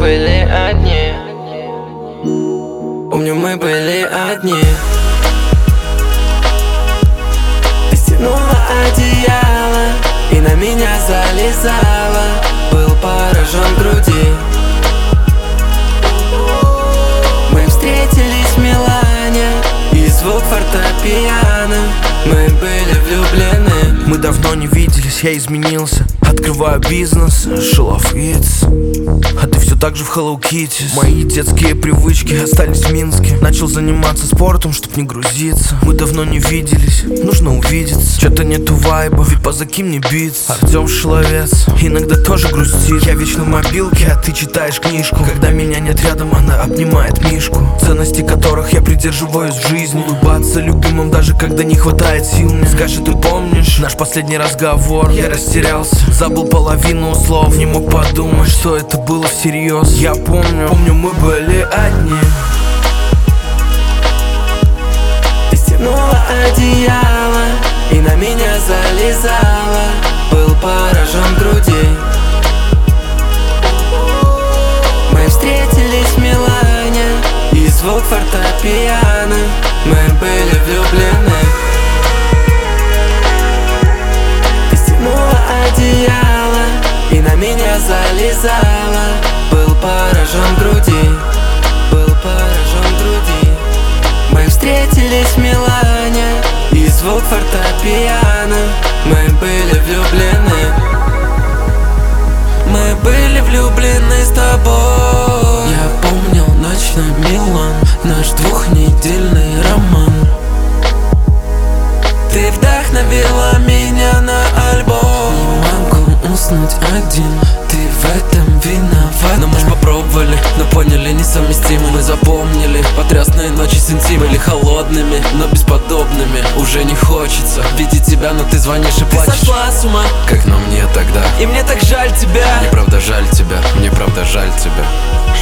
были одни. Помню, мы были одни. Ты стянула одеяло и на меня залезала. Был поражен груди. Мы встретились в Милане, и звук фортепиано. Мы были влюблены. Мы давно не виделись, я изменился. Открываю бизнес, шаловец. А ты все так же в Hello Kitty. Мои детские привычки остались в Минске. Начал заниматься спортом, чтоб не грузиться. Мы давно не виделись, нужно увидеться. Чё-то нету вайба, Випа, закинь мне битс. Артем Шиловец иногда тоже грустит. Я вечно в мобилке, а ты читаешь книжку. Когда меня нет рядом, она обнимает Мишку. Ценности которых я придерживаюсь в жизни. Улыбаться любимым, даже когда не хватает сил мне. Скажи, ты помнишь наш последний разговор? Я растерялся, забыл половину слов. Не мог подумать, что это было всерьез. Я помню, мы были одни. Ты стянула одеяло и на меня залезала. Был поражен груди. Мы встретились в Милане, и звук фортепиано. Мы были влюблены. Ты стянула одеяло и на меня залезала. Был поражен груди. Был поражен груди. Мы встретились в Милане, и звук фортепиано. Мы были влюблены. Мы были влюблены с тобой. Я помнил ночной Милан, наш двухнедельный роман. Ты вдохновила меня на альбом. Не могу уснуть один, ты в этом виноват. Но мы ж попробовали, но поняли несовместимо. Мы запомнили потрясные ночи с интимом. Были холодными, но бесподобными. Уже не хочется видеть тебя, но ты звонишь и плачешь. Ты сошла с ума, как на мне тогда. и мне так жаль тебя. Мне правда жаль тебя, мне правда жаль тебя.